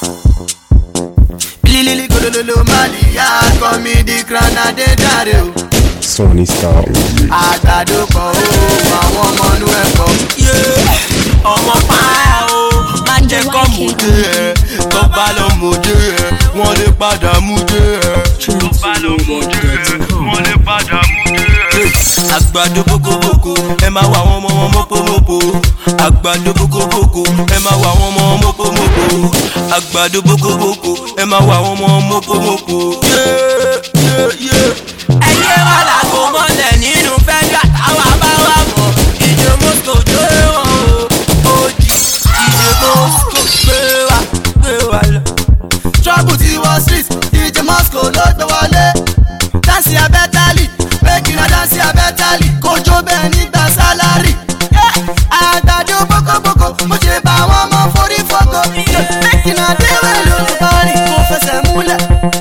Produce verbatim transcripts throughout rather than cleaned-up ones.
Lili gololo Malia, call me the crown and the dare. Sonny Star. Àgbàdo kọ o, àwọn ọmọ inú ẹ̀kọ́. Ọmọ pààyà o, má jẹ́ kọ́ mòdé ẹ̀. Tó bá lọ mòdé ẹ̀, wọ́n lè padà múdé ẹ̀. Tó bá lọ mòdé ẹ̀, wọ́n lè padà múdé ẹ̀. Àgbàdo bókobóko, ẹ máa wà wọ́n mọ́ wọn mọ́pọ́mọ́pọ́. Àgbàdo bókobóko, ẹ máa wà wọ́n mọ́ wọn mọ́pọ́mọ́pọ́. Àgbàdo bókobóko, ẹ máa wà wọ́n mọ́ wọn mọ́pọ́mọ́pọ́. Ẹyẹ wà lágbo mọ́lẹ̀ nínú fẹ́jà táwa bá wà mọ́. Ìjọ Moscow jó wọn o. Ojì ìjọ Moscow gbé wa gbé wa lọ. Trouble ti wọ street, ìjọ Moscow ló gbé wọlé. Dánsì abẹ́tálì, méjìlá dánsì abẹ́tálì. Kojú bẹ́ẹ̀ nígbà sálárì. Àgbàdo bókobóko, mo ṣe bá wọn mọ forí fọ́kọ. Méjìlá déwé ló ń parí, mo fẹsẹ̀ múlẹ̀.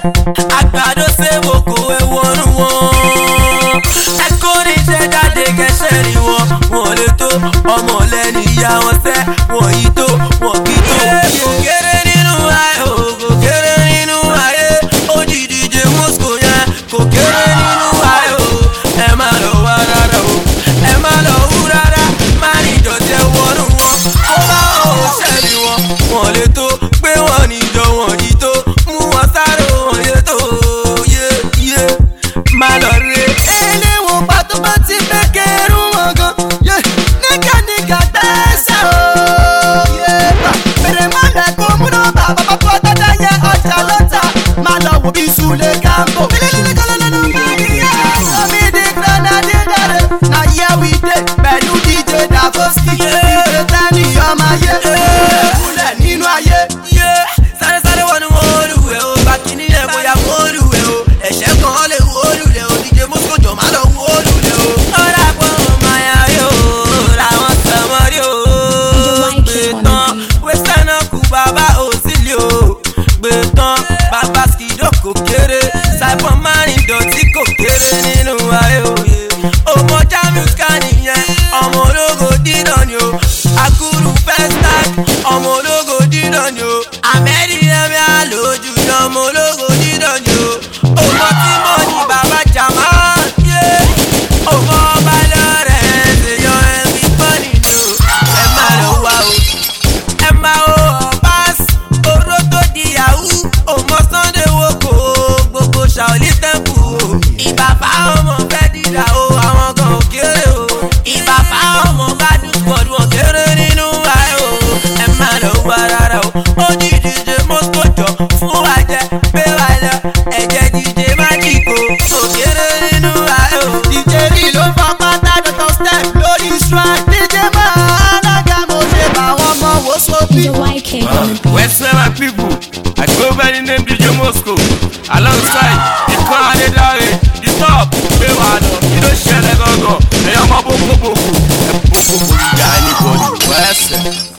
Àgbàdo ṣe wo kò ewu ọrùn wọn. Ẹ kó ní ṣe jáde kẹsẹ̀ rí wọn. Wọ́n lè tó ọmọ lẹ́nu ìyá wọn sẹ́. Wọ́n yìí tó, wọ́n kì í tó. Kò kéré nínú ayé o, kò kéré nínú ayé. Ó di D J Moscow yẹn, kò kéré nínú ayé o. Ẹ má lọ wá rárá o, ẹ má lọ wú rárá. Má ní ìdọ̀tí ẹ wọnú wọn. Ó bá òun ṣẹ́ni wọn. Wọ́n lè tó gbé wọn níjọ wọn yìí tó. Mú wọn sáré wọn yé tó. Yé yé má lọ rè. Eléwọ̀n pàtó bá ti fẹ́ kẹrù wọn gan. Yé nígà nígà gbẹ́sẹ̀ o. Yé bá bèrè má lẹ̀ kó múná bá bàbá tó dáadáa yẹ ọjà lọ́tà. Má lọ wo bí Sule Gambo. Bílílílí kọ́ lọ́lọ́lọ́ Maria. Omi di granadi dare. Na here we dey pẹ̀lú D J Davoski. D J Tani ọmọ ayé. Kúlẹ̀ nínú ayé. Sáré sáré wọnú olùwẹ̀ o. Bàkínní ẹ̀ bóyá olùwẹ̀ o. Ẹ̀ṣẹ̀ kan lè wo olùlẹ̀ o. D J Moscow jọ má lọ wo olùlẹ̀ o. Ọ̀rá pọ̀ ọmọ ayá yó. Làwọn sọmọ rí o. Gbẹ̀tàn western kù bàbá òsìlè o. Gbẹ̀tàn bàbá skido kò kéré. Saipon márùn dọ̀tí kò kéré nínú ayé òye. Ọmọ Jamius ká nìyẹn. Ọmọ ológo dídán ni o. Akuru first tag. Ọmọ ológo dídán ni o. Àmẹ́rì ẹ̀mí àlòjù ni ọmọ ológo dídán ni o. Ọmọ tí mo ní bàbá jàmá. Ọmọ ọba lọ́rẹ̀ ṣèyọ ẹ̀mí pọ́nì ni o. Ẹ máa lọ wá o. Ẹ máa wo ọ̀bás. Oró tó di yahoo. Ọmọ Sunday wo kò gbogbo Ṣàolí tẹ́ǹpù o. Ìbà fáwọn ọmọ fẹ́ dìdà o. Àwọn kan ò kéré o. Ìbà fáwọn ọmọ bá dùn pọ̀jù wọn kéré nínú ayé o. Ẹ máa lọ wá rárá o. Ó di D J Moscow jọ fún wa jẹ pé wà lọ. Ẹ̀jẹ̀ D J Májíkò kò kéré nínú ayé o. D J rí ló fọ́ pátá dọ́tọ̀ step lórí strike. D J máa alága mo ṣe bá wọn mọ wo sóbì. West where my people, I go by the name D J Moscow. Alongside the crown and the dare, the top, pé wà lọ, kí ló ṣẹlẹ̀ gangan? Ẹ̀yọ́ ọmọ bókobóko, ẹ̀ bókobóko ìjà anybody, wẹ́sẹ̀.